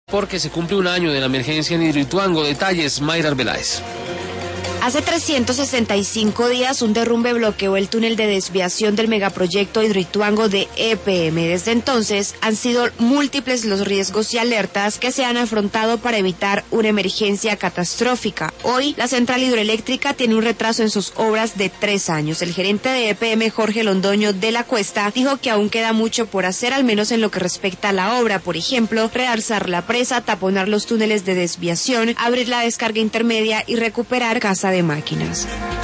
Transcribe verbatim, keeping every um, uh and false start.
porque se cumple un año de la emergencia en Hidroituango. Detalles, Mayra Arbeláez. Hace trescientos sesenta y cinco días un derrumbe bloqueó el túnel de desviación del megaproyecto Hidroituango de E P M. Desde entonces han sido múltiples los riesgos y alertas que se han afrontado para evitar una emergencia catastrófica. Hoy la central hidroeléctrica tiene un retraso en sus obras de tres años. El gerente de E P M, Jorge Londoño de la Cuesta, dijo que aún queda mucho por hacer, al menos en lo que respecta a la obra. Por ejemplo, realzar la presa, taponar los túneles de desviación, abrir la descarga intermedia y recuperar casa de máquinas.